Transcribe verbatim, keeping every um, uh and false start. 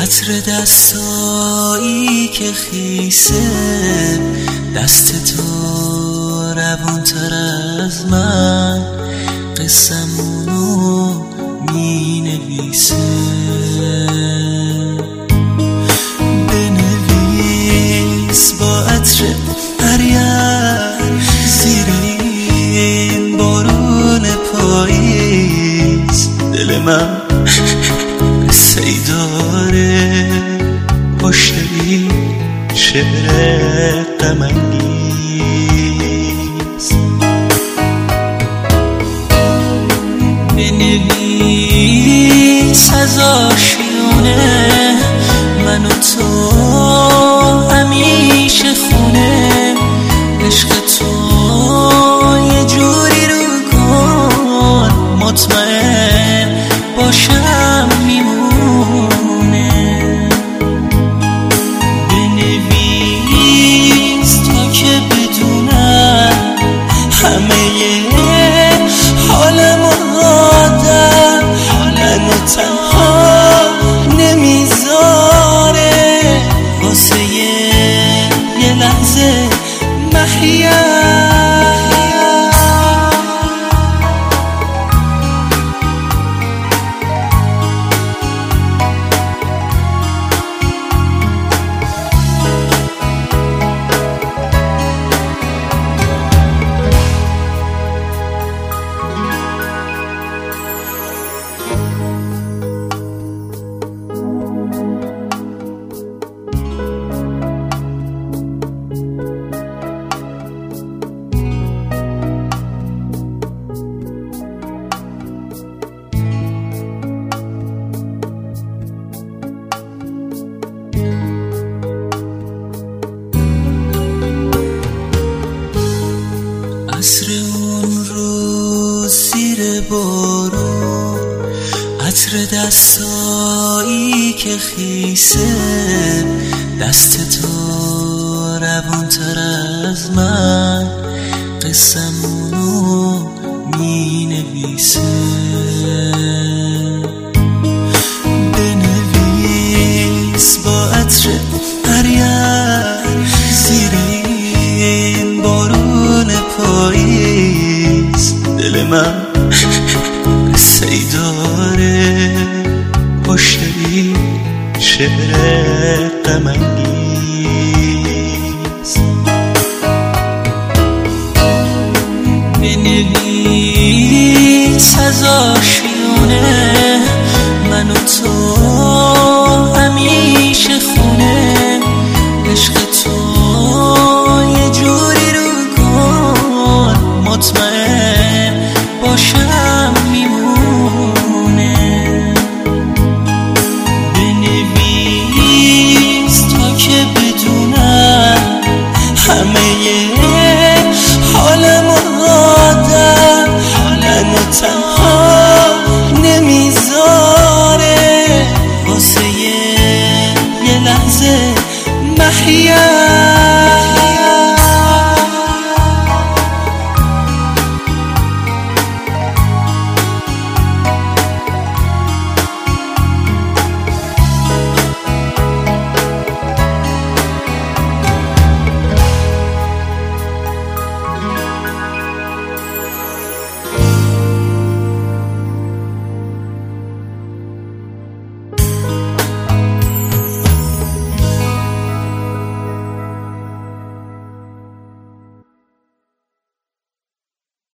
عطر دستایی که خیسه، دست تو روانتر از من قصمونو می نویسه. بنویس با عطر مریم زیر این بارون پاییز، دل من قصه‌ای داره پشت این شعر غم‌انگیز. بنویس از آشیونه من و تو همیشه خونه، عشق تو یه جوری رو کن مطمئن باشم میمونه. بنویس تا که بدونم همه حالم آدم منو تنها نمیذاره، واسه یه لحظه محیم. عصر اون روز زیر بارون، عطر دستایی که خیسه، دست تو روانتر از من قصمونو می نویسه. بنویس با عطر مریم زیر این بارون پاییز، دل من قصه‌ای داره پشت این شعر غم‌انگیز. بنویس از آشیونه من و تو